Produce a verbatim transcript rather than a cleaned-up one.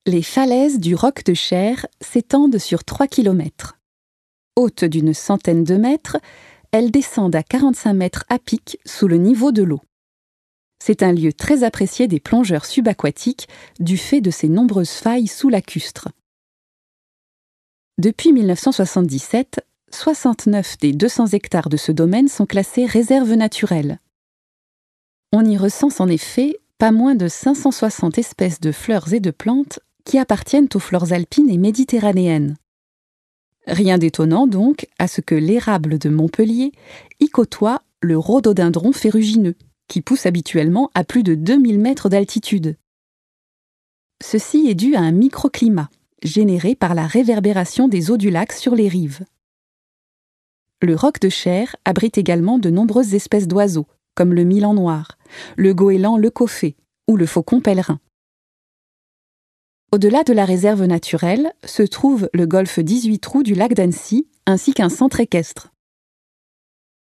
Les falaises du Roc de Cher s'étendent sur trois kilomètres. Hautes d'une centaine de mètres, elles descendent à quarante-cinq mètres à pic sous le niveau de l'eau. C'est un lieu très apprécié des plongeurs subaquatiques du fait de ses nombreuses failles sous lacustre. Depuis mille neuf cent soixante-dix-sept, soixante-neuf des deux cents hectares de ce domaine sont classés réserves naturelles. On y recense en effet pas moins de cinq cent soixante espèces de fleurs et de plantes qui appartiennent aux flores alpines et méditerranéennes. Rien d'étonnant donc à ce que l'érable de Montpellier y côtoie le rhododendron ferrugineux, qui pousse habituellement à plus de deux mille mètres d'altitude. Ceci est dû à un microclimat, généré par la réverbération des eaux du lac sur les rives. Le Roc de Cher abrite également de nombreuses espèces d'oiseaux, comme le milan noir, le goéland leucophée ou le faucon pèlerin. Au-delà de la réserve naturelle se trouve le golfe dix-huit trous du lac d'Annecy ainsi qu'un centre équestre.